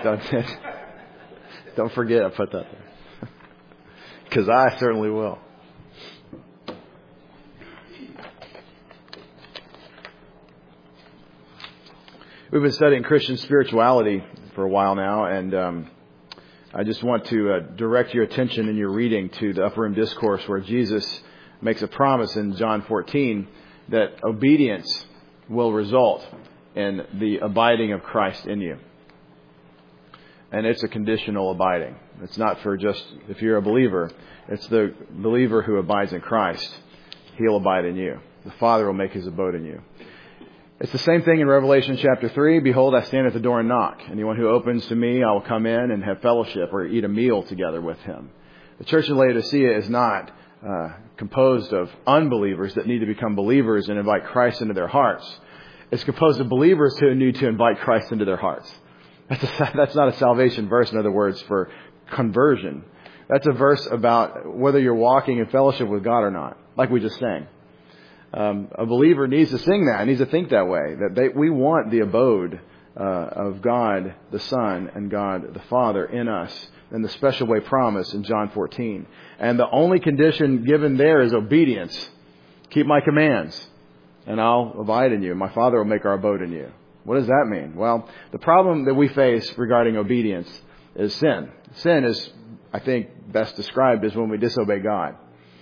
Don't forget I put that there. Because I certainly will. We've been studying Christian spirituality for a while now, and I just want to direct your attention in your reading to the Upper Room Discourse, where Jesus makes a promise in John 14 that obedience will result in the abiding of Christ in you. And it's a conditional abiding. It's not for just if you're a believer. It's the believer who abides in Christ. He'll abide in you. The Father will make His abode in you. It's the same thing in Revelation chapter 3. Behold, I stand at the door and knock. Anyone who opens to me, I will come in and have fellowship or eat a meal together with him. The church of Laodicea is not composed of unbelievers that need to become believers and invite Christ into their hearts. It's composed of believers who need to invite Christ into their hearts. That's not a salvation verse, in other words, for conversion. That's a verse about whether you're walking in fellowship with God or not, like we just sang. A believer needs to sing that, needs to think that way, that we want the abode of God the Son and God the Father in us in the special way promised in John 14. And the only condition given there is obedience. Keep my commands, and I'll abide in you, and my Father will make our abode in you. What does that mean? Well, the problem that we face regarding obedience is sin. Sin is, I think, best described as when we disobey God.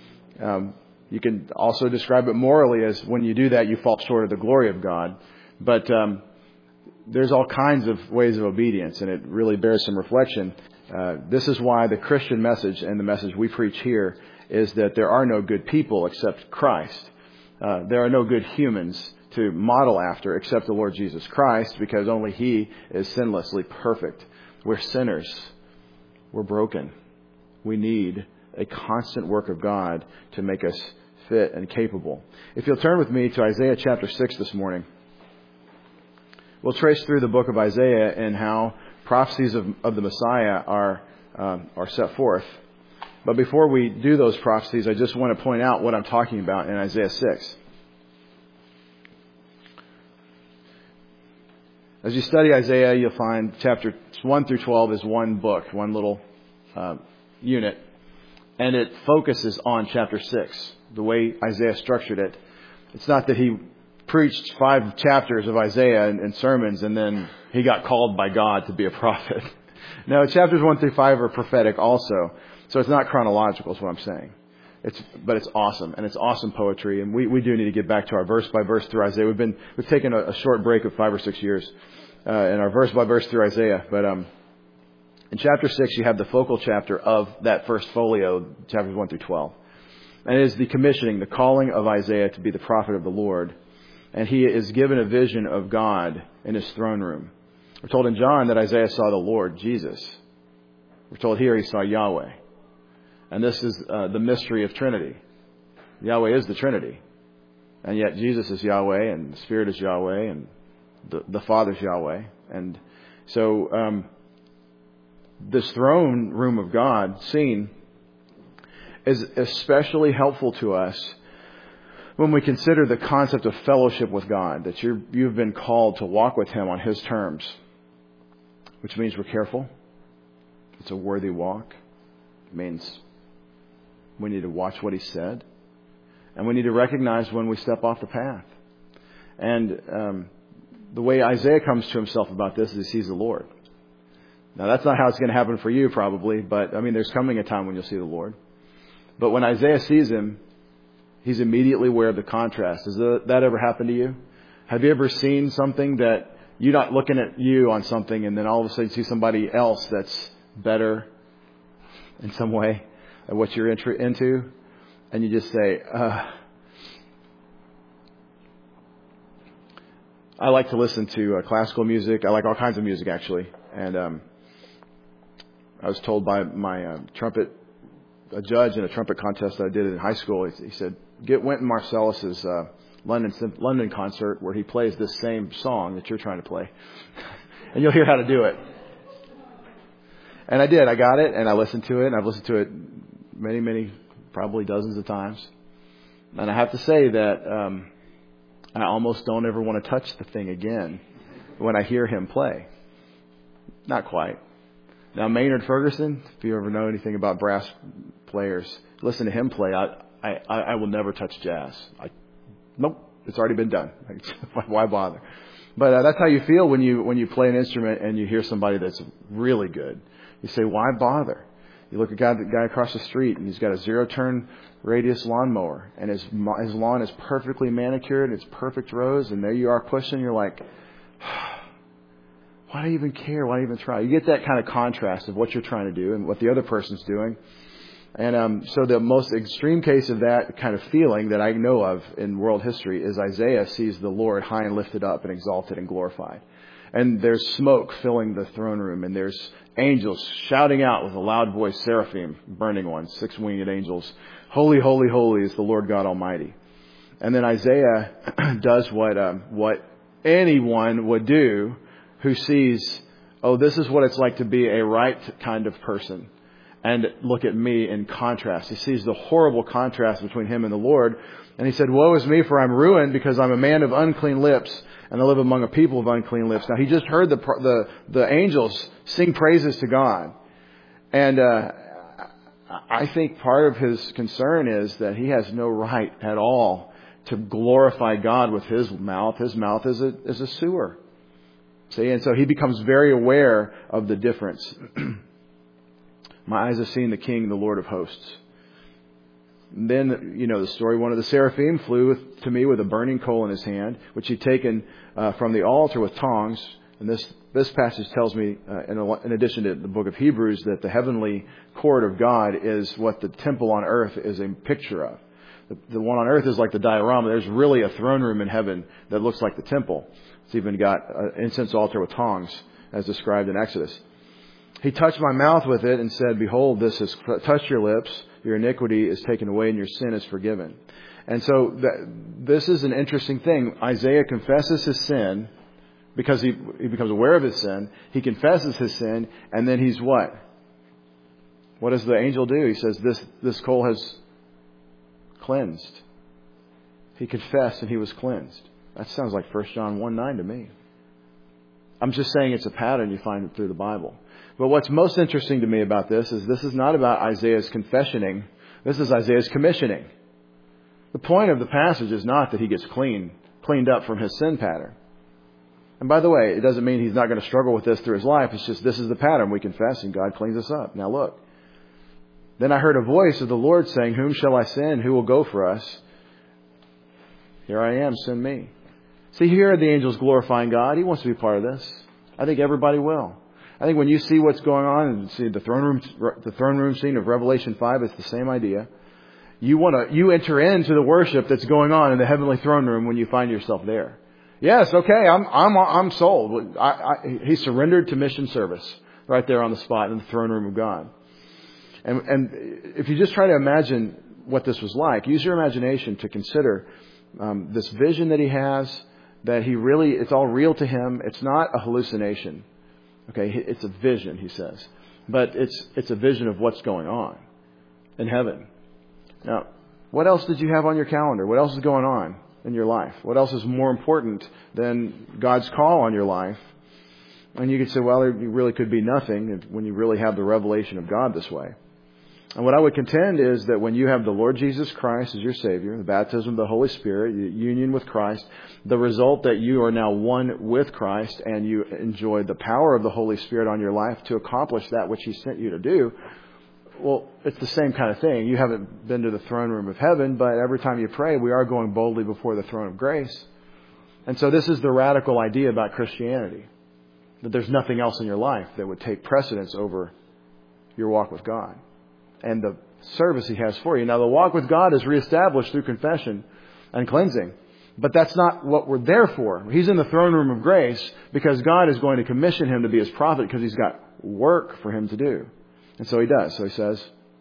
You can also describe it morally as when you do that, you fall short of the glory of God. But there's all kinds of ways of obedience, and it really bears some reflection. This is why the Christian message and the message we preach here is that there are no good people except Christ. There are no good humans to model after except the Lord Jesus Christ, because only He is sinlessly perfect. We're sinners. We're broken. We need a constant work of God to make us fit and capable. If you'll turn with me to Isaiah chapter 6 this morning, we'll trace through the book of Isaiah and how prophecies of the Messiah are set forth. But before we do those prophecies, I just want to point out what I'm talking about in Isaiah 6. As you study Isaiah, you'll find chapters 1 through 12 is one book, one little unit. And it focuses on chapter 6, the way Isaiah structured it. It's not that he preached 5 chapters of Isaiah in sermons and then he got called by God to be a prophet. No, chapters 1 through 5 are prophetic also. So it's not chronological is what I'm saying. But it's awesome, and it's awesome poetry. And we do need to get back to our verse by verse through Isaiah. We've taken a short break of 5 or 6 years in our verse by verse through Isaiah. But in chapter 6, you have the focal chapter of that first folio, chapters 1 through 12. And it is the commissioning, the calling of Isaiah to be the prophet of the Lord. And he is given a vision of God in his throne room. We're told in John that Isaiah saw the Lord, Jesus. We're told here he saw Yahweh. And this is the mystery of Trinity. Yahweh is the Trinity. And yet Jesus is Yahweh, and the Spirit is Yahweh, and the Father's Yahweh. And so this throne room of God seen is especially helpful to us when we consider the concept of fellowship with God, that you've been called to walk with Him on His terms, which means we're careful. It's a worthy walk. It means we need to watch what He said, and we need to recognize when we step off the path. And the way Isaiah comes to himself about this is he sees the Lord. Now, that's not how it's going to happen for you, probably, but, there's coming a time when you'll see the Lord. But when Isaiah sees Him, he's immediately aware of the contrast. Has that ever happened to you? Have you ever seen something that you're not looking at you on something, and then all of a sudden you see somebody else that's better in some way at what you're into, and you just say, I like to listen to classical music. I like all kinds of music, actually. And I was told by my a judge in a trumpet contest that I did in high school, he said, get Wynton Marsalis's London concert where he plays this same song that you're trying to play. And you'll hear how to do it. And I did. I got it, and I listened to it, and I've listened to it many, probably dozens of times. And I have to say that I almost don't ever want to touch the thing again when I hear him play. Not quite. Now, Maynard Ferguson, if you ever know anything about brass players, listen to him play. I will never touch jazz. Nope, it's already been done. Why bother? But that's how you feel when you play an instrument and you hear somebody that's really good. You say, why bother? You look at the guy across the street, and he's got a 0-turn radius lawnmower, and his lawn is perfectly manicured, and it's perfect rows, and there you are pushing. You're like, why do you even care? Why do you even try? You get that kind of contrast of what you're trying to do and what the other person's doing. And so the most extreme case of that kind of feeling that I know of in world history is Isaiah sees the Lord high and lifted up and exalted and glorified. And there's smoke filling the throne room, and there's angels shouting out with a loud voice, seraphim, burning ones, 6-winged angels. Holy, holy, holy is the Lord God Almighty. And then Isaiah does what anyone would do who sees, oh, this is what it's like to be a right kind of person. And look at me in contrast. He sees the horrible contrast between him and the Lord. And he said, woe is me, for I'm ruined, because I'm a man of unclean lips, and I live among a people of unclean lips. Now, he just heard the angels sing praises to God. And I think part of his concern is that he has no right at all to glorify God with his mouth. His mouth is a sewer. See, and so he becomes very aware of the difference. My eyes have seen the King, the Lord of hosts. And then, you know the story. One of the seraphim flew to me with a burning coal in his hand, which he'd taken from the altar with tongs. And this passage tells me, in addition to the book of Hebrews, that the heavenly court of God is what the temple on earth is a picture of. The one on earth is like the diorama. There's really a throne room in heaven that looks like the temple. It's even got an incense altar with tongs, as described in Exodus. He touched my mouth with it and said, behold, this has touched your lips. Your iniquity is taken away and your sin is forgiven. And so this is an interesting thing. Isaiah confesses his sin because he becomes aware of his sin. He confesses his sin, and then he's what? What does the angel do? He says, this coal has cleansed. He confessed and he was cleansed. That sounds like 1 John 1:9 to me. I'm just saying it's a pattern you find through the Bible. But what's most interesting to me about this is not about Isaiah's confessioning. This is Isaiah's commissioning. The point of the passage is not that he gets cleaned up from his sin pattern. And by the way, it doesn't mean he's not going to struggle with this through his life. It's just this is the pattern. We confess and God cleans us up. Now look. Then I heard a voice of the Lord saying, whom shall I send? Who will go for us? Here I am, send me. See, here are the angels glorifying God. He wants to be part of this. I think everybody will. I think when you see what's going on and see the throne room scene of Revelation 5, it's the same idea. You enter into the worship that's going on in the heavenly throne room when you find yourself there. Yes, okay, I'm sold. He surrendered to mission service right there on the spot in the throne room of God. And if you just try to imagine what this was like, use your imagination to consider this vision that he has, that it's all real to him. It's not a hallucination. Okay, it's a vision, he says. But it's a vision of what's going on in heaven. Now, what else did you have on your calendar? What else is going on in your life? What else is more important than God's call on your life? And you could say, well, there really could be nothing when you really have the revelation of God this way. And what I would contend is that when you have the Lord Jesus Christ as your Savior, the baptism of the Holy Spirit, the union with Christ, the result that you are now one with Christ and you enjoy the power of the Holy Spirit on your life to accomplish that which He sent you to do, well, it's the same kind of thing. You haven't been to the throne room of heaven, but every time you pray, we are going boldly before the throne of grace. And so this is the radical idea about Christianity, that there's nothing else in your life that would take precedence over your walk with God and the service He has for you. Now, the walk with God is reestablished through confession and cleansing. But that's not what we're there for. He's in the throne room of grace because God is going to commission him to be His prophet because He's got work for him to do. And so He does. So He says,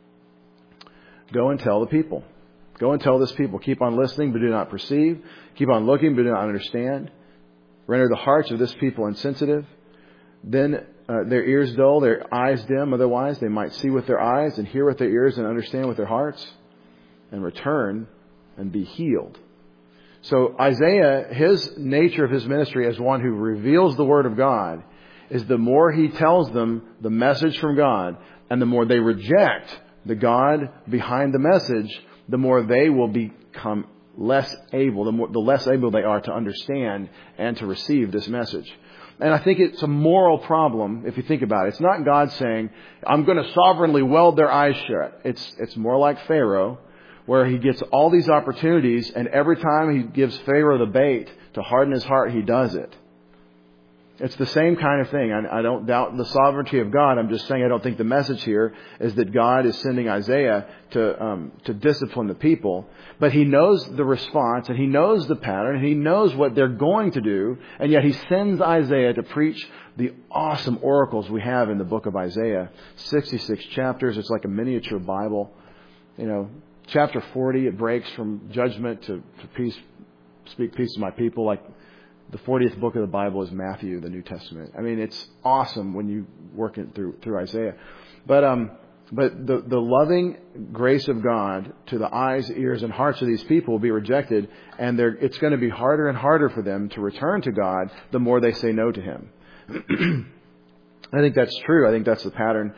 go and tell the people. Go and tell this people. Keep on listening, but do not perceive. Keep on looking, but do not understand. Render the hearts of this people insensitive. Then their ears dull, their eyes dim. Otherwise, they might see with their eyes and hear with their ears and understand with their hearts and return and be healed. So Isaiah, his nature of his ministry as one who reveals the Word of God is the more he tells them the message from God, and the more they reject the God behind the message, the more they will become less able, the less able they are to understand and to receive this message. And I think it's a moral problem if you think about it. It's not God saying, I'm going to sovereignly weld their eyes shut. It's more like Pharaoh, where he gets all these opportunities, and every time he gives Pharaoh the bait to harden his heart, he does it. It's the same kind of thing. I don't doubt the sovereignty of God. I'm just saying I don't think the message here is that God is sending Isaiah to discipline the people. But he knows the response, and he knows the pattern, and he knows what they're going to do. And yet he sends Isaiah to preach the awesome oracles we have in the book of Isaiah. 66 chapters. It's like a miniature Bible. Chapter 40, it breaks from judgment to peace. Speak peace to my people. Like the 40th book of the Bible is Matthew, the New Testament. I mean, it's awesome when you work it through Isaiah. But the loving grace of God to the eyes, ears, and hearts of these people will be rejected, and it's going to be harder and harder for them to return to God the more they say no to Him. I think that's true. I think that's the pattern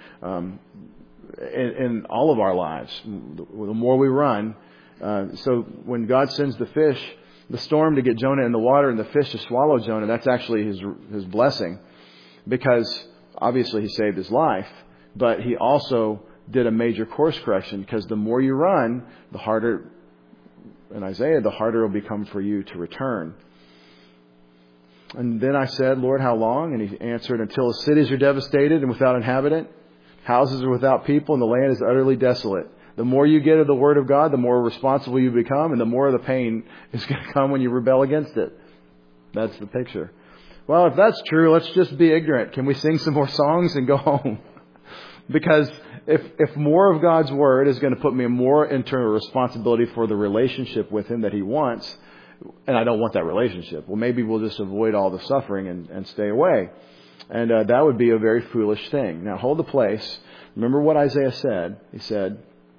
in all of our lives. The more we run, so when God sends the storm to get Jonah in the water and the fish to swallow Jonah, that's actually his blessing, because obviously he saved his life, but he also did a major course correction, because the more you run, the harder, in Isaiah, the harder it will become for you to return. And then I said, Lord, how long? And he answered, until the cities are devastated and without inhabitant, houses are without people, and the land is utterly desolate. The more you get of the Word of God, the more responsible you become, and the more of the pain is going to come when you rebel against it. That's the picture. Well, if that's true, let's just be ignorant. Can we sing some more songs and go home? Because if more of God's Word is going to put me more into a responsibility for the relationship with Him that He wants, and I don't want that relationship, well, maybe we'll just avoid all the suffering and stay away. And that would be a very foolish thing. Now, hold the place. Remember what Isaiah said. He said,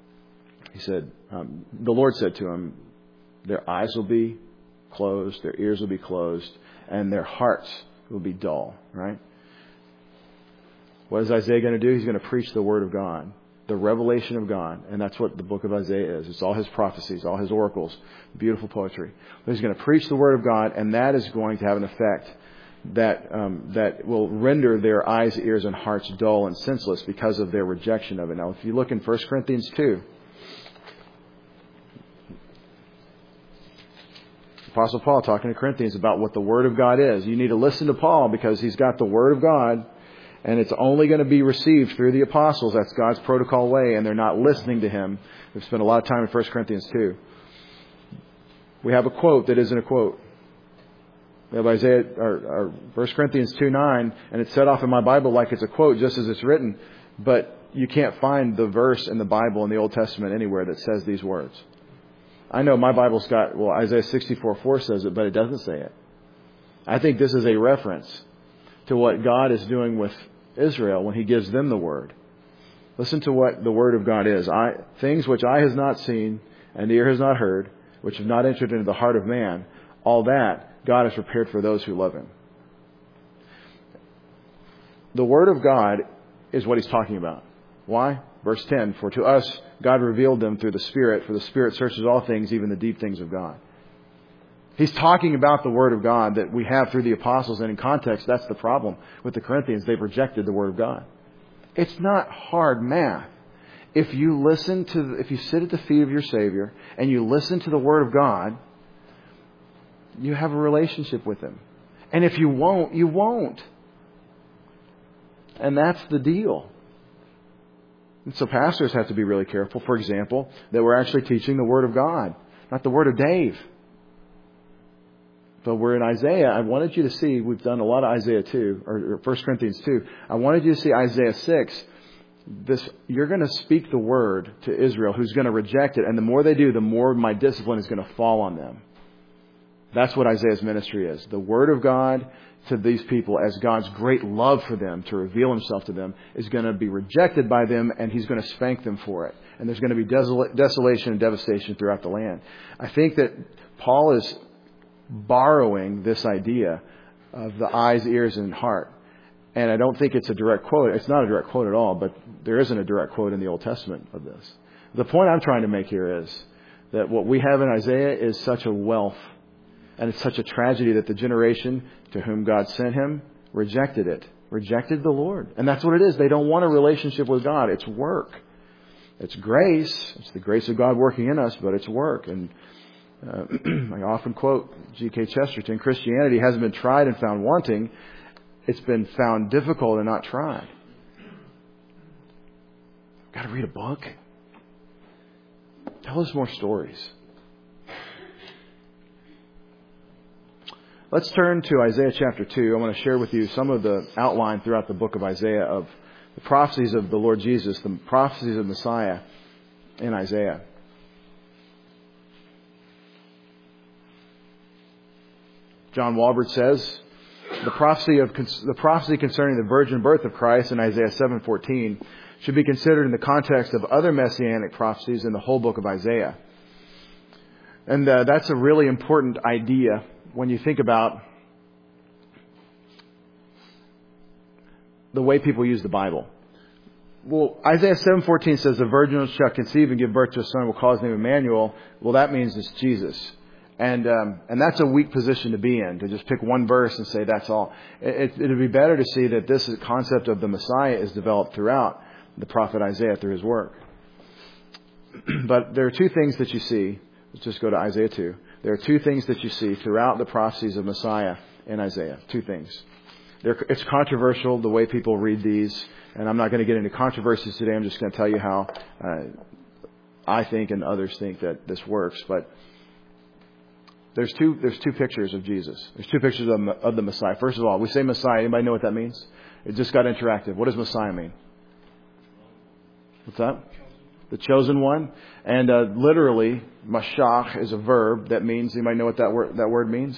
the Lord said to him, their eyes will be closed, their ears will be closed, and their hearts will be dull, right? What is Isaiah going to do? He's going to preach the Word of God, the revelation of God. And that's what the book of Isaiah is. It's all his prophecies, all his oracles, beautiful poetry. But he's going to preach the Word of God, and that is going to have an effect that will render their eyes, ears, and hearts dull and senseless because of their rejection of it. Now, if you look in 1 Corinthians 2, Apostle Paul talking to Corinthians about what the Word of God is. You need to listen to Paul because he's got the Word of God, and it's only going to be received through the apostles. That's God's protocol way, and they're not listening to him. We've spent a lot of time in 1 Corinthians 2. We have a quote that isn't a quote. We have or 1 Corinthians 2:9, and it's set off in my Bible like it's a quote, just as it's written, but you can't find the verse in the Bible in the Old Testament anywhere that says these words. I know my Bible's got, Isaiah 64:4 says it, but it doesn't say it. I think this is a reference to what God is doing with Israel when He gives them the Word. Listen to what the Word of God is. Things which eye has not seen and ear has not heard, which have not entered into the heart of man, all that God has prepared for those who love Him. The Word of God is what He's talking about. Why? Verse 10, for to us God revealed them through the Spirit, for the Spirit searches all things, even the deep things of God. He's talking about the Word of God that we have through the apostles, and in context, that's the problem with the Corinthians. They've rejected the Word of God. It's not hard math. If you sit at the feet of your Savior and you listen to the Word of God, you have a relationship with Him. And if you won't, you won't. And that's the deal. And so pastors have to be really careful, for example, that we're actually teaching the Word of God, not the Word of Dave. But we're in Isaiah. I wanted you to see, we've done a lot of Isaiah 2, or 1 Corinthians 2. I wanted you to see Isaiah 6. You're going to speak the Word to Israel, who's going to reject it. And the more they do, the more my discipline is going to fall on them. That's what Isaiah's ministry is. The Word of God to these people, as God's great love for them, to reveal Himself to them, is going to be rejected by them, and He's going to spank them for it. And there's going to be desolation and devastation throughout the land. I think that Paul is borrowing this idea of the eyes, ears, and heart And I don't think it's a direct quote. It's not a direct quote at all, but there isn't a direct quote in the Old Testament of this. The point I'm trying to make here is that what we have in Isaiah is such a wealth, and it's such a tragedy that the generation to whom God sent him rejected it, rejected the Lord. And that's what it is. They don't want a relationship with God. It's work. It's grace. It's the grace of God working in us, but it's work. And I often quote G.K. Chesterton, Christianity hasn't been tried and found wanting. It's been found difficult and not tried. Got to read a book. Tell us more stories. Let's turn to Isaiah chapter 2. I want to share with you some of the outline throughout the book of Isaiah of the prophecies of the Lord Jesus, the prophecies of Messiah in Isaiah. John Walbert says, the prophecy concerning the virgin birth of Christ in Isaiah 7:14 should be considered in the context of other messianic prophecies in the whole book of Isaiah. And that's a really important idea when you think about the way people use the Bible. Well, Isaiah 7:14 says, the virgin shall conceive and give birth to a son, will call his name Emmanuel. Well, that means it's Jesus. And that's a weak position to be in, to just pick one verse and say that's all. It would be better to see that this concept of the Messiah is developed throughout the prophet Isaiah through his work. But there are two things that you see. Let's just go to Isaiah 2. There are two things that you see throughout the prophecies of Messiah in Isaiah. Two things. It's controversial the way people read these, and I'm not going to get into controversies today. I'm just going to tell you how I think and others think that this works. But there's two pictures of Jesus. There's two pictures of the Messiah. First of all, we say Messiah. Anybody know what that means? It just got interactive. What does Messiah mean? What's that? The chosen one. And literally, mashach is a verb that means, anybody know what that word means?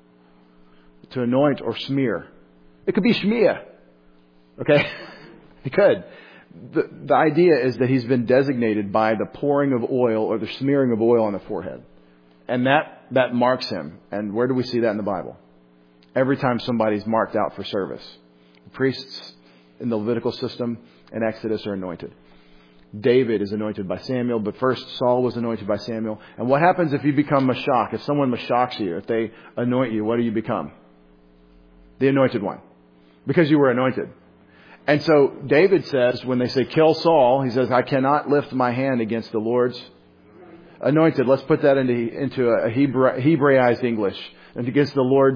To anoint or smear. It could be shmiyah. Okay? It could. The idea is that he's been designated by the pouring of oil or the smearing of oil on the forehead. And that marks him. And where do we see that in the Bible? Every time somebody's marked out for service. The priests in the Levitical system in Exodus are anointed. David is anointed by Samuel, but first Saul was anointed by Samuel. And what happens if you become mashach? If someone mashachs you, if they anoint you, what do you become? The anointed one. Because you were anointed. And so David says, when they say kill Saul, he says, I cannot lift my hand against the Lord's anointed. Let's put that into a Hebraized English. And against the Lord's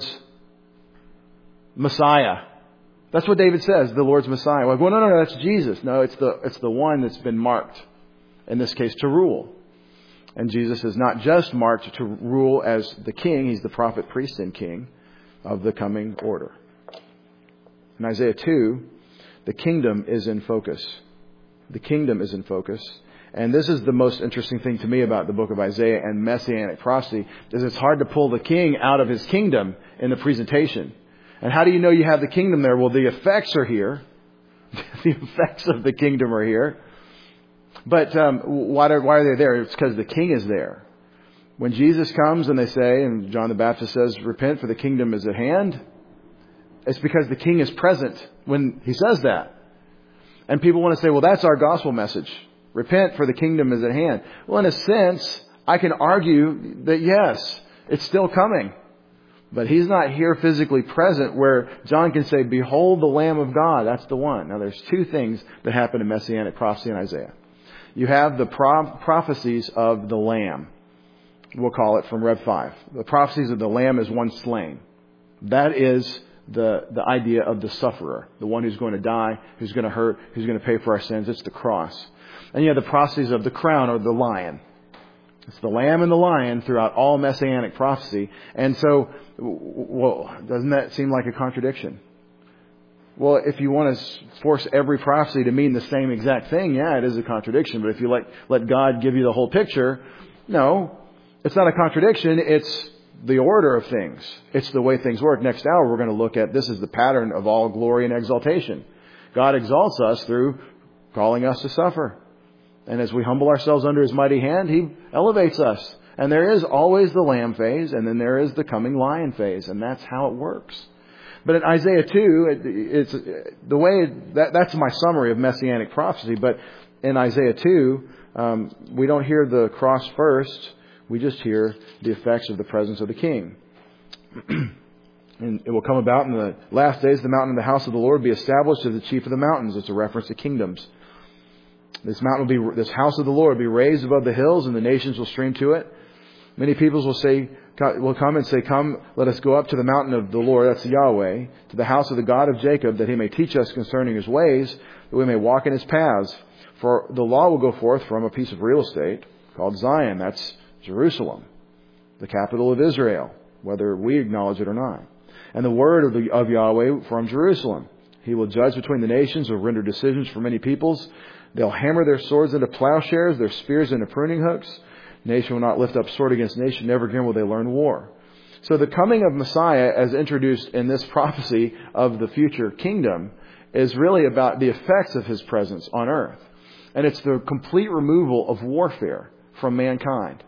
Messiah. That's what David says, the Lord's Messiah. Like, well, no, that's Jesus. No, it's the one that's been marked, in this case, to rule. And Jesus is not just marked to rule as the king. He's the prophet, priest, and king of the coming order. In Isaiah 2, the kingdom is in focus. The kingdom is in focus. And this is the most interesting thing to me about the book of Isaiah and Messianic prophecy, is it's hard to pull the king out of his kingdom in the presentation. And how do you know you have the kingdom there? Well, the effects are here. The effects of the kingdom are here. But why are they there? It's because the king is there. When Jesus comes and they say, and John the Baptist says, repent for the kingdom is at hand, it's because the king is present when he says that. And people want to say, well, that's our gospel message. Repent for the kingdom is at hand. Well, in a sense, I can argue that yes, it's still coming. But he's not here physically present where John can say, behold the Lamb of God. That's the one. Now there's two things that happen in Messianic prophecy in Isaiah. You have the prophecies of the Lamb. We'll call it from Rev 5. The prophecies of the Lamb is one slain. That is the idea of the sufferer. The one who's going to die, who's going to hurt, who's going to pay for our sins. It's the cross. And you have the prophecies of the crown or the lion. It's the lamb and the lion throughout all Messianic prophecy. And so, well, doesn't that seem like a contradiction? Well, if you want to force every prophecy to mean the same exact thing, yeah, it is a contradiction. But if you let God give you the whole picture, no, it's not a contradiction. It's the order of things. It's the way things work. Next hour, we're going to look at, this is the pattern of all glory and exaltation. God exalts us through calling us to suffer. And as we humble ourselves under His mighty hand, He elevates us. And there is always the lamb phase, and then there is the coming lion phase. And that's how it works. But in Isaiah 2, it's the way that's my summary of Messianic prophecy. But in Isaiah 2, we don't hear the cross first. We just hear the effects of the presence of the King. And it will come about in the last days, the mountain of the house of the Lord will be established as the chief of the mountains. It's a reference to kingdoms. This house of the Lord will be raised above the hills, and the nations will stream to it. Many peoples will come and say, "Come, let us go up to the mountain of the Lord," that's Yahweh, "to the house of the God of Jacob, that He may teach us concerning His ways, that we may walk in His paths. For the law will go forth from a piece of real estate called Zion," that's Jerusalem, the capital of Israel, whether we acknowledge it or not. "And the word of Yahweh from Jerusalem. He will judge between the nations, will render decisions for many peoples. They'll hammer their swords into plowshares, their spears into pruning hooks. Nation will not lift up sword against nation, never again will they learn war." So the coming of Messiah, as introduced in this prophecy of the future kingdom, is really about the effects of His presence on earth. And it's the complete removal of warfare from mankind.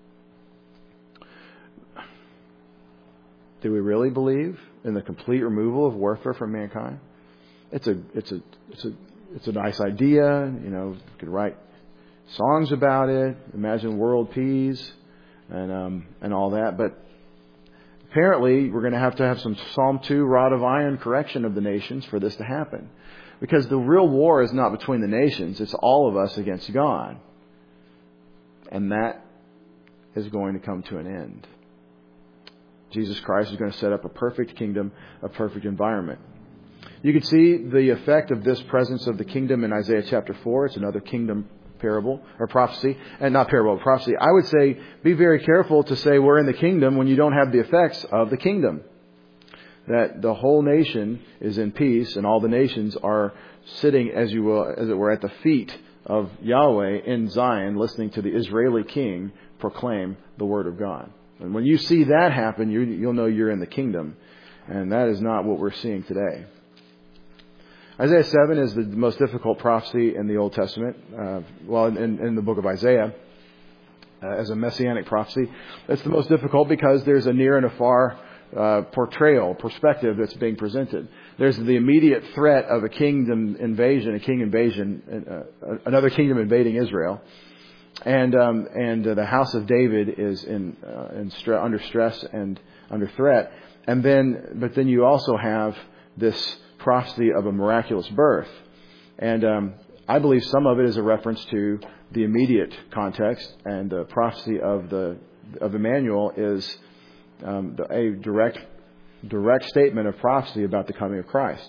Do we really believe in the complete removal of warfare from mankind? It's a nice idea. You could write songs about it, imagine world peace, and all that. But apparently, we're going to have some Psalm 2 rod of iron correction of the nations for this to happen, because the real war is not between the nations; it's all of us against God, and that is going to come to an end. Jesus Christ is going to set up a perfect kingdom, a perfect environment. You can see the effect of this presence of the kingdom in Isaiah chapter 4. It's another kingdom parable or prophecy, and not parable, prophecy. I would say be very careful to say we're in the kingdom when you don't have the effects of the kingdom. That the whole nation is in peace, and all the nations are sitting, as it were, at the feet of Yahweh in Zion, listening to the Israeli king proclaim the word of God. And when you see that happen, you'll know you're in the kingdom. And that is not what we're seeing today. Isaiah 7 is the most difficult prophecy in the Old Testament. In the book of Isaiah, as a messianic prophecy. It's the most difficult because there's a near and a far perspective that's being presented. There's the immediate threat of a kingdom invasion, another kingdom invading Israel. And the house of David is under stress and under threat. But then you also have this prophecy of a miraculous birth. And I believe some of it is a reference to the immediate context, and the prophecy of Emmanuel is a direct statement of prophecy about the coming of Christ.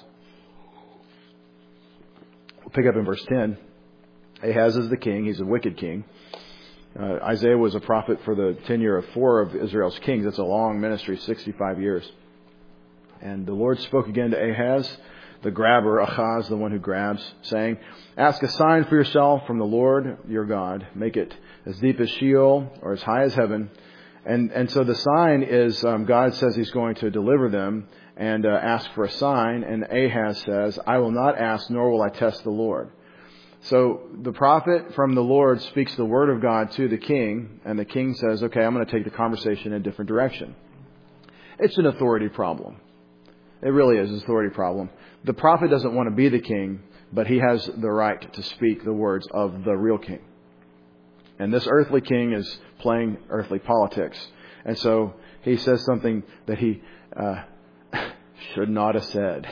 We'll pick up in verse 10. Ahaz is the king. He's a wicked king. Isaiah was a prophet for the tenure of 4 of Israel's kings. That's a long ministry, 65 years. And the Lord spoke again to Ahaz, the grabber, Ahaz, the one who grabs, saying, "Ask a sign for yourself from the Lord your God. Make it as deep as Sheol or as high as heaven." And so the sign is God says He's going to deliver them and ask for a sign. And Ahaz says, "I will not ask, nor will I test the Lord." So the prophet from the Lord speaks the word of God to the king, and the king says, "Okay, I'm going to take the conversation in a different direction." It's an authority problem. It really is an authority problem. The prophet doesn't want to be the king, but he has the right to speak the words of the real king. And this earthly king is playing earthly politics. And so he says something that he should not have said.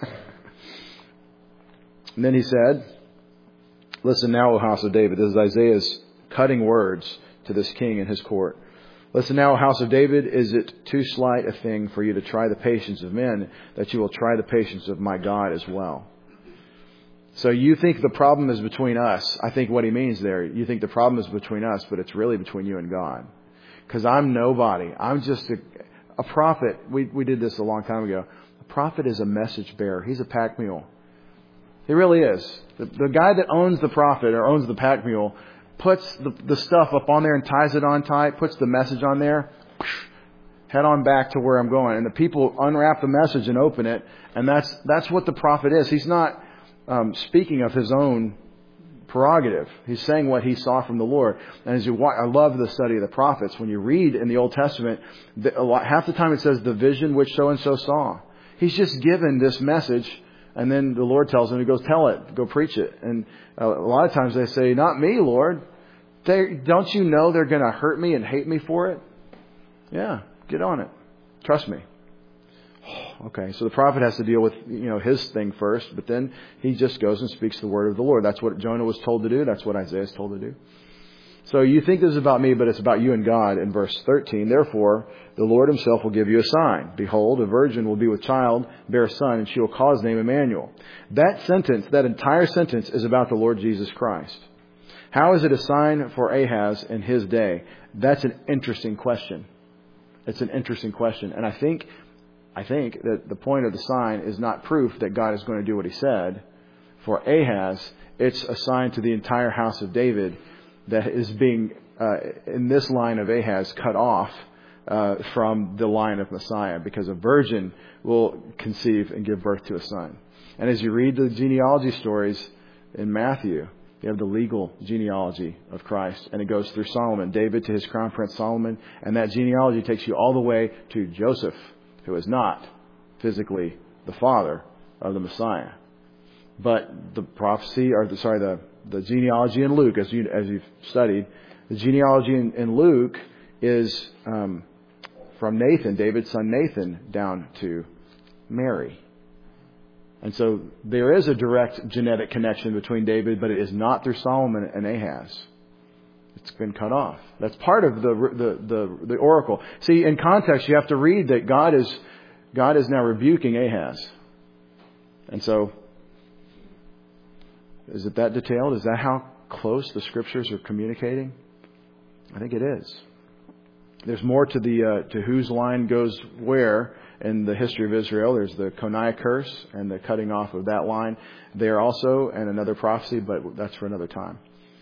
And then he said, "Listen now, O house of David." This is Isaiah's cutting words to this king in his court. "Listen now, O house of David, is it too slight a thing for you to try the patience of men, that you will try the patience of my God as well?" So you think the problem is between us. I think what he means there, you think the problem is between us, but it's really between you and God. Because I'm nobody. I'm just a prophet. We did this a long time ago. A prophet is a message bearer. He's a pack mule. He really is. The guy that owns the prophet or owns the pack mule puts the stuff up on there and ties it on tight, puts the message on there, head on back to where I'm going. And the people unwrap the message and open it. And that's what the prophet is. He's not speaking of his own prerogative. He's saying what he saw from the Lord. And I love the study of the prophets. When you read in the Old Testament, half the time it says the vision which so and so saw. He's just given this message, and then the Lord tells him to go tell it, go preach it. And a lot of times they say, not me, Lord. Don't you know they're going to hurt me and hate me for it? Yeah, get on it. Trust me. Okay, so the prophet has to deal with, his thing first, but then he just goes and speaks the word of the Lord. That's what Jonah was told to do. That's what Isaiah is told to do. So you think this is about me, but it's about you and God. In verse 13, therefore, the Lord himself will give you a sign. Behold, a virgin will be with child, bear a son, and she will call his name Emmanuel. That entire sentence is about the Lord Jesus Christ. How is it a sign for Ahaz in his day? That's an interesting question. It's an interesting question. And I think that the point of the sign is not proof that God is going to do what he said. For Ahaz, it's a sign to the entire house of David that is being, in this line of Ahaz, cut off from the line of Messiah, because a virgin will conceive and give birth to a son. And as you read the genealogy stories in Matthew, you have the legal genealogy of Christ, and it goes through Solomon, David to his crown prince Solomon, and that genealogy takes you all the way to Joseph, who is not physically the father of the Messiah. But the prophecy, the genealogy in Luke, as you've studied, the genealogy in Luke is from Nathan, David's son Nathan, down to Mary. And so there is a direct genetic connection between David, but it is not through Solomon and Ahaz. It's been cut off. That's part of the oracle. See, in context, you have to read that God is now rebuking Ahaz. And so, is it that detailed? Is that how close the Scriptures are communicating? I think it is. There's more to to whose line goes where in the history of Israel. There's the Coniah curse and the cutting off of that line there also, and another prophecy, but that's for another time.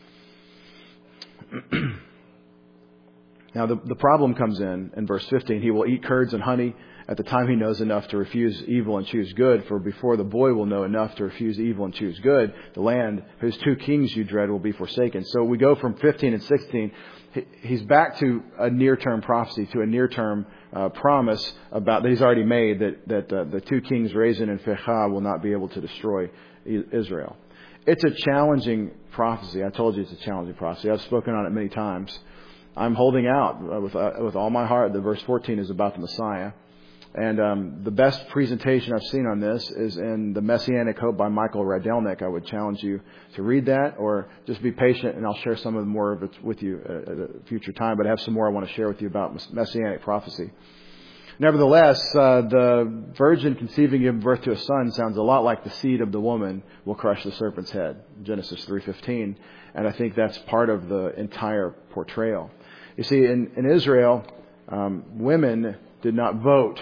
Now the problem comes in verse 15. He will eat curds and honey at the time he knows enough to refuse evil and choose good. For before the boy will know enough to refuse evil and choose good, the land whose two kings you dread will be forsaken. So we go from 15 and 16. He's back to a near-term prophecy, to a near-term promise about that he's already made, that the two kings, Rezin and Pekah, will not be able to destroy Israel. It's a challenging prophecy. I told you it's a challenging prophecy. I've spoken on it many times. I'm holding out with all my heart. The verse 14 is about the Messiah. And the best presentation I've seen on this is in The Messianic Hope by Michael Rydelnik. I would challenge you to read that, or just be patient, and I'll share some of more of it with you at a future time. But I have some more I want to share with you about Messianic prophecy. Nevertheless, the virgin conceiving and giving birth to a son sounds a lot like the seed of the woman will crush the serpent's head, Genesis 3:15. And I think that's part of the entire portrayal. You see, in Israel, women did not vote.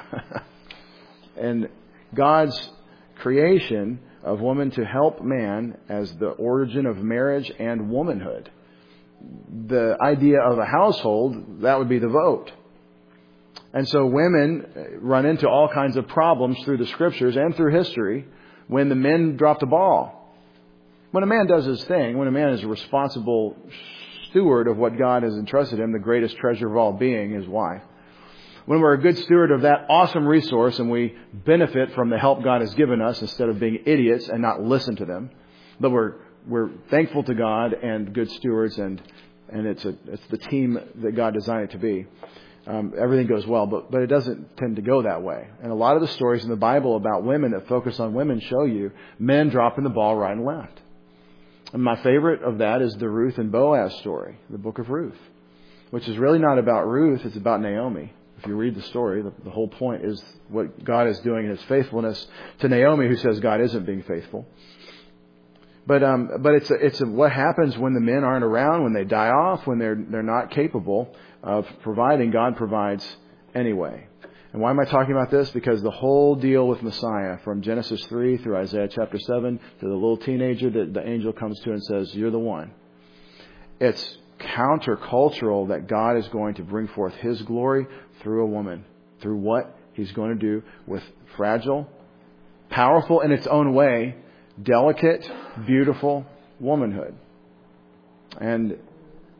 And God's creation of woman to help man as the origin of marriage and womanhood. The idea of a household, that would be the vote. And so women run into all kinds of problems through the Scriptures and through history when the men drop the ball. When a man does his thing, when a man is a responsible steward of what God has entrusted him, the greatest treasure of all being, his wife. When we're a good steward of that awesome resource and we benefit from the help God has given us instead of being idiots and not listen to them, but we're thankful to God and good stewards, and it's the team that God designed it to be. Everything goes well, but it doesn't tend to go that way. And a lot of the stories in the Bible about women that focus on women show you men dropping the ball right and left. And my favorite of that is the Ruth and Boaz story, the book of Ruth, which is really not about Ruth, it's about Naomi. If you read the story, the whole point is what God is doing in His faithfulness to Naomi, who says God isn't being faithful. But it's what happens when the men aren't around, when they die off, when they're not capable of providing. God provides anyway. And why am I talking about this? Because the whole deal with Messiah, from Genesis 3 through Isaiah chapter 7, to the little teenager that the angel comes to and says, "You're the one." It's countercultural that God is going to bring forth His glory through a woman, through what He's going to do with fragile, powerful in its own way, delicate, beautiful womanhood. And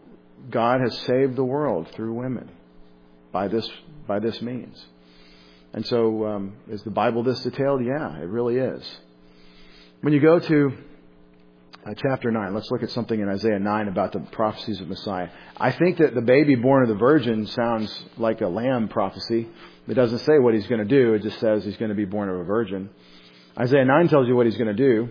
God has saved the world through women by this means. And so, is the Bible this detailed? Yeah, it really is. When you go to chapter 9, let's look at something in Isaiah 9 about the prophecies of Messiah. I think that the baby born of the virgin sounds like a lamb prophecy. It doesn't say what he's going to do. It just says he's going to be born of a virgin. Isaiah 9 tells you what he's going to do.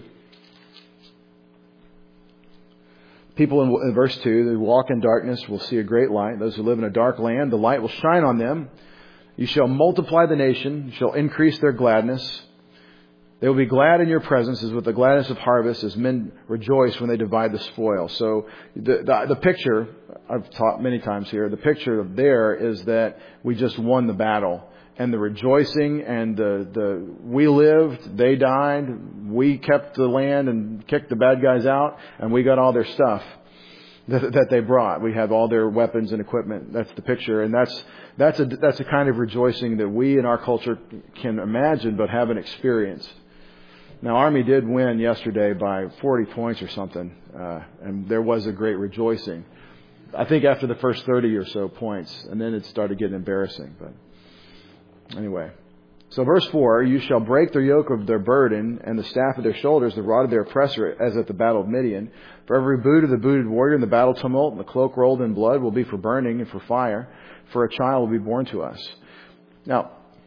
People in verse 2, who walk in darkness will see a great light. Those who live in a dark land, the light will shine on them. You shall multiply the nation. You shall increase their gladness. They will be glad in your presence as with the gladness of harvest, as men rejoice when they divide the spoil. So the picture, I've taught many times here, the picture there is that we just won the battle. And the rejoicing and we lived, they died, we kept the land and kicked the bad guys out, and we got all their stuff that they brought. We have all their weapons and equipment. That's the picture. And that's a kind of rejoicing that we in our culture can imagine but haven't experienced. Now, Army did win yesterday by 40 points or something, and there was a great rejoicing. I think after the first 30 or so points, and then it started getting embarrassing. But anyway, so verse 4, you shall break the yoke of their burden and the staff of their shoulders, the rod of their oppressor, as at the battle of Midian. For every boot of the booted warrior in the battle tumult, and the cloak rolled in blood will be for burning and for fire, for a child will be born to us. Now,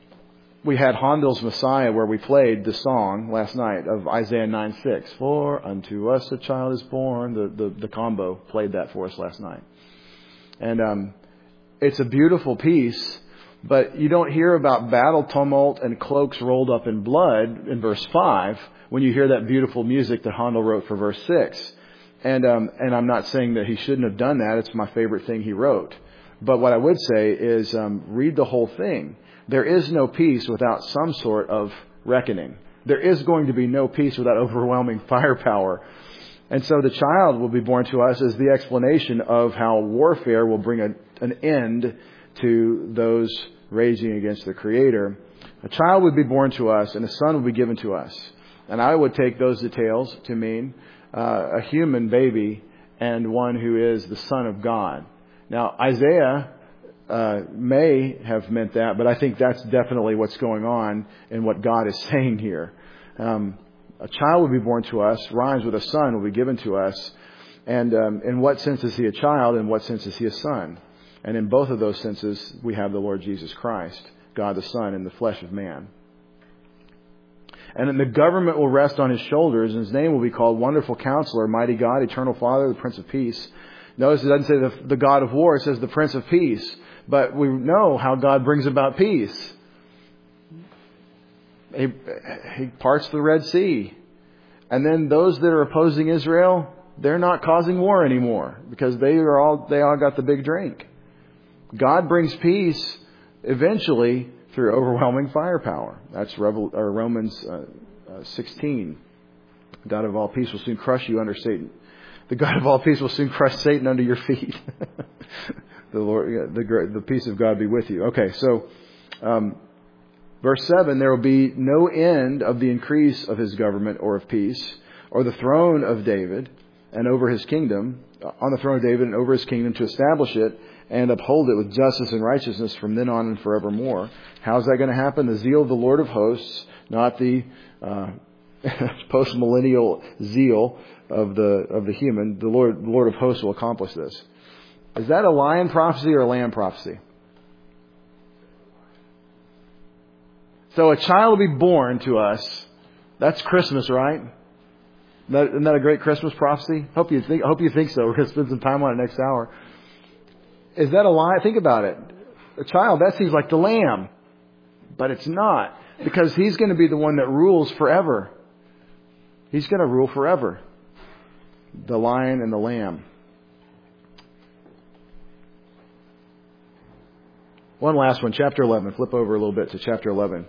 we had Handel's Messiah, where we played the song last night of Isaiah 9:6. For unto us a child is born. The combo played that for us last night. And it's a beautiful piece, but you don't hear about battle tumult and cloaks rolled up in blood in verse 5 when you hear that beautiful music that Handel wrote for verse 6. And I'm not saying that he shouldn't have done that. It's my favorite thing he wrote. But what I would say is read the whole thing. There is no peace without some sort of reckoning. There is going to be no peace without overwhelming firepower. And so the child will be born to us as the explanation of how warfare will bring an end to those raging against the Creator. A child would be born to us and a son would be given to us. And I would take those details to mean a human baby and one who is the Son of God. Now, Isaiah may have meant that, but I think that's definitely what's going on in what God is saying here. A child will be born to us, rhymes with a son will be given to us. And in what sense is he a child? In what sense is he a son? And in both of those senses, we have the Lord Jesus Christ, God the Son, in the flesh of man. And then the government will rest on his shoulders, and his name will be called Wonderful Counselor, Mighty God, Eternal Father, the Prince of Peace. Notice it doesn't say the God of War, it says the Prince of Peace. But we know how God brings about peace. He parts the Red Sea. And then those that are opposing Israel, they're not causing war anymore because they all got the big drink. God brings peace eventually through overwhelming firepower. That's Romans 16. The God of all peace will soon crush you under Satan. The God of all peace will soon crush Satan under your feet. The Lord, the peace of God be with you. Okay, so verse 7, there will be no end of the increase of his government or of peace, or the throne of David and over his kingdom, on the throne of David and over his kingdom, to establish it and uphold it with justice and righteousness from then on and forevermore. How's that going to happen? The zeal of the Lord of hosts, not the post-millennial zeal of the human. The Lord of hosts will accomplish this. Is that a lion prophecy or a lamb prophecy? So a child will be born to us. That's Christmas, right? Isn't that a great Christmas prophecy? Hope you think so. We're going to spend some time on it next hour. Is that a lion? Think about it. A child, that seems like the lamb. But it's not. Because he's going to be the one that rules forever. He's going to rule forever. The lion and the lamb. One last one, chapter 11. Flip over a little bit to chapter 11.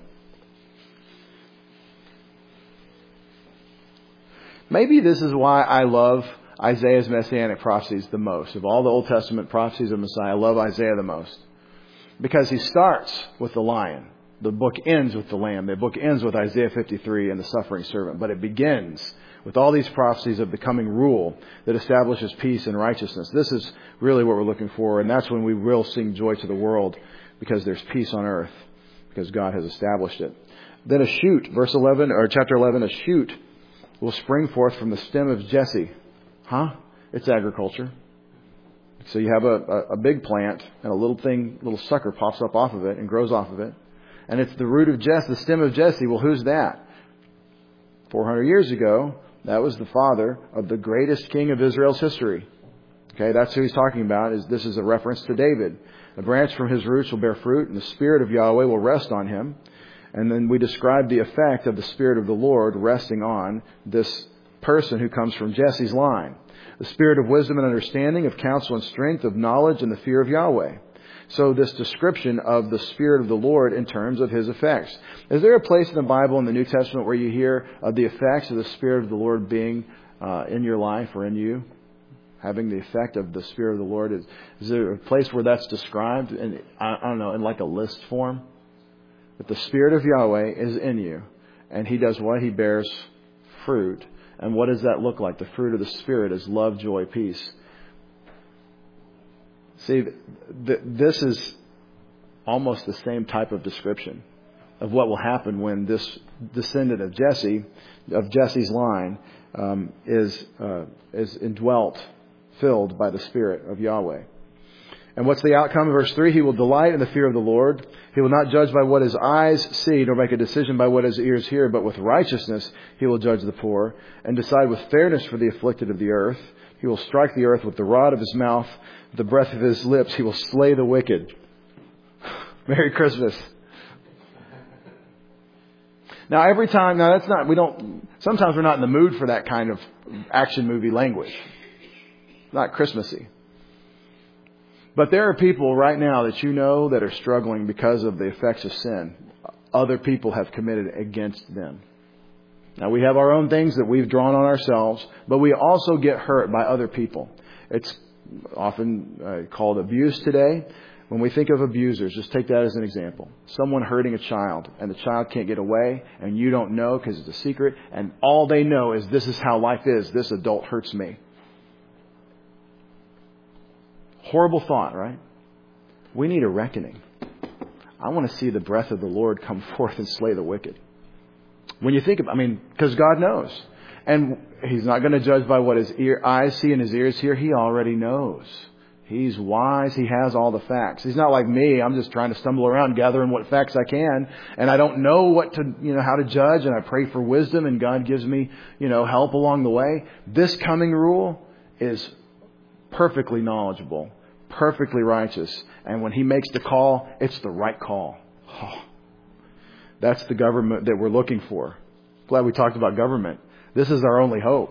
Maybe this is why I love Isaiah's messianic prophecies the most. Of all the Old Testament prophecies of Messiah, I love Isaiah the most. Because he starts with the lion. The book ends with the lamb. The book ends with Isaiah 53 and the suffering servant. But it begins with all these prophecies of the coming rule that establishes peace and righteousness. This is really what we're looking for. And that's when we will sing joy to the world, because there's peace on earth. because God has established it. Then a shoot, verse 11, or chapter 11, a shoot will spring forth from the stem of Jesse. It's agriculture. So you have a big plant and a little sucker pops up off of it and grows off of it. And it's the root of Jesse, the stem of Jesse. Well, who's that? 400 years ago, that was the father of the greatest king of Israel's history. Okay, that's who he's talking about. This is a reference to David. A branch from his roots will bear fruit, and the Spirit of Yahweh will rest on him. And then we describe the effect of the Spirit of the Lord resting on this person who comes from Jesse's line. The Spirit of wisdom and understanding, of counsel and strength, of knowledge and the fear of Yahweh. So this description of the Spirit of the Lord in terms of His effects. Is there a place in the Bible in the New Testament where you hear of the effects of the Spirit of the Lord being in your life or in you? Having the effect of the Spirit of the Lord. Is there a place where that's described in, I don't know, in like a list form? That the Spirit of Yahweh is in you. And He does what? He bears fruit. And what does that look like? The fruit of the Spirit is love, joy, peace. See, this is almost the same type of description of what will happen when this descendant of Jesse's line, is indwelt, filled by the Spirit of Yahweh. And what's the outcome? Verse 3, he will delight in the fear of the Lord. He will not judge by what his eyes see, nor make a decision by what his ears hear, but with righteousness he will judge the poor, and decide with fairness for the afflicted of the earth. He will strike the earth with the rod of his mouth, the breath of his lips. He will slay the wicked. Merry Christmas. Now sometimes we're not in the mood for that kind of action movie language. Not Christmassy. But there are people right now that you know that are struggling because of the effects of sin. Other people have committed against them. Now we have our own things that we've drawn on ourselves, but we also get hurt by other people. It's often called abuse today. When we think of abusers, just take that as an example. Someone hurting a child, and the child can't get away, and you don't know because it's a secret, and all they know is this is how life is. This adult hurts me. Horrible thought, right? We need a reckoning. I want to see the breath of the Lord come forth and slay the wicked. When you think because God knows. And He's not going to judge by what his eyes see and his ears hear. He already knows. He's wise. He has all the facts. He's not like me. I'm just trying to stumble around gathering what facts I can. And I don't know how to judge. And I pray for wisdom and God gives me, help along the way. This coming rule is perfectly knowledgeable, perfectly righteous. And when He makes the call, it's the right call. Oh, that's the government that we're looking for. Glad we talked about government. This is our only hope.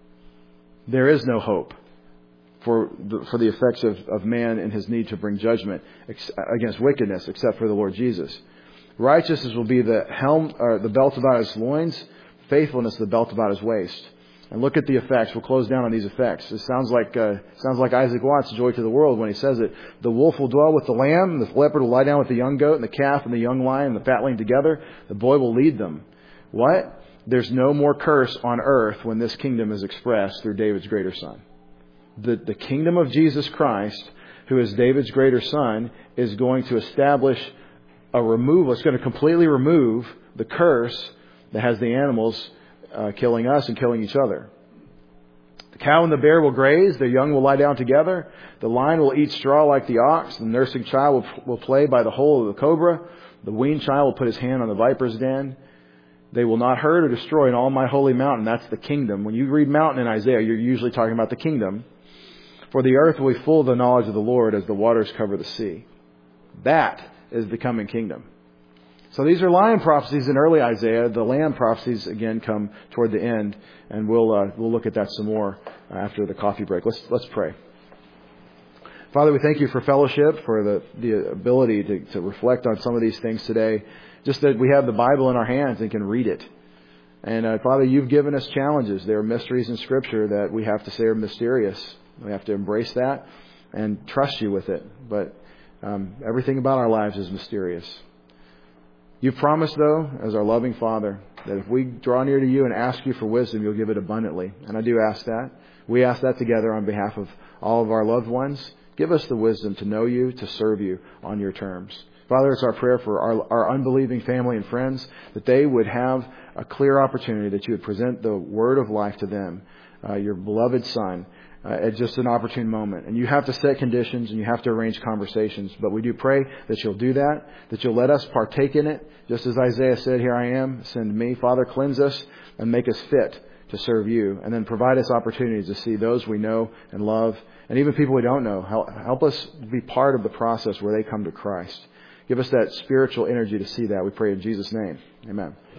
There is no hope for the effects of man and his need to bring judgment against wickedness except for the Lord Jesus. Righteousness will be the helm or the belt about his loins, faithfulness the belt about his waist. And look at the effects. We'll close down on these effects. It sounds like Isaac Watts' Joy to the World when he says it. The wolf will dwell with the lamb, the leopard will lie down with the young goat, and the calf and the young lion and the fatling together. The boy will lead them. What? There's no more curse on earth when this kingdom is expressed through David's greater son. The kingdom of Jesus Christ, who is David's greater son, is going to establish a removal. It's going to completely remove the curse that has the animals killing us and killing each other. The cow and the bear will graze. Their young will lie down together. The lion will eat straw like the ox. The nursing child will play by the hole of the cobra. The weaned child will put his hand on the viper's den. They will not hurt or destroy in all my holy mountain. That's the kingdom. When you read mountain in Isaiah, you're usually talking about the kingdom. For the earth will be full of the knowledge of the Lord as the waters cover the sea. That is the coming kingdom. So these are lion prophecies in early Isaiah. The lamb prophecies again come toward the end, and we'll look at that some more after the coffee break. Let's pray. Father, we thank You for fellowship, for the ability to reflect on some of these things today. Just that we have the Bible in our hands and can read it. And Father, You've given us challenges. There are mysteries in Scripture that we have to say are mysterious. We have to embrace that and trust You with it. But everything about our lives is mysterious. You've promised, though, as our loving Father, that if we draw near to You and ask You for wisdom, You'll give it abundantly. And I do ask that. We ask that together on behalf of all of our loved ones. Give us the wisdom to know You, to serve You on Your terms. Father, it's our prayer for our unbelieving family and friends, that they would have a clear opportunity, that you would present the word of life to them, your beloved Son, at just an opportune moment. And you have to set conditions and you have to arrange conversations. But we do pray that you'll do that you'll let us partake in it. Just as Isaiah said, here I am, send me. Father, cleanse us and make us fit to serve you. And then provide us opportunities to see those we know and love, and even people we don't know. Help us be part of the process where they come to Christ. Give us that spiritual energy to see that. We pray in Jesus' name. Amen.